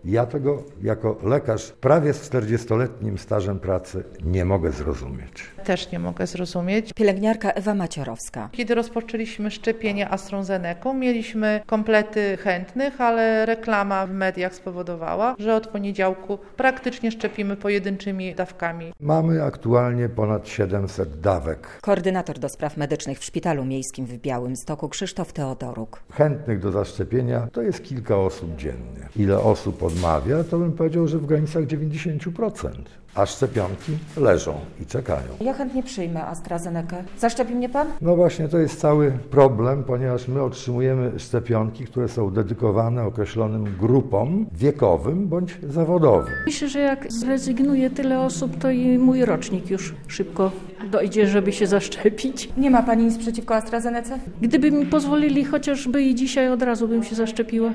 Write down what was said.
Ja tego jako lekarz prawie z 40-letnim stażem pracy nie mogę zrozumieć. Też nie mogę zrozumieć. Pielęgniarka Ewa Maciorowska. Kiedy rozpoczęliśmy szczepienie AstraZeneką, mieliśmy komplety chętnych, ale reklama w mediach spowodowała, że od poniedziałku praktycznie szczepimy pojedynczymi dawkami. Mamy aktualnie ponad 700 dawek. Koordynator do spraw medycznych w Szpitalu Miejskim w Białymstoku Krzysztof Teodoruk. Chętnych do zaszczepienia to jest kilka osób dziennie. Ile osób odmawia, to bym powiedział, że w granicach 90%. A szczepionki leżą i czekają. Ja chętnie przyjmę AstraZenekę. Zaszczepi mnie pan? No właśnie, to jest cały problem, ponieważ my otrzymujemy szczepionki, które są dedykowane określonym grupom wiekowym bądź zawodowym. Myślę, że jak zrezygnuje tyle osób, to i mój rocznik już szybko dojdzie, żeby się zaszczepić. Nie ma pani nic przeciwko AstraZenece? Gdyby mi pozwolili chociażby i dzisiaj, od razu bym się zaszczepiła.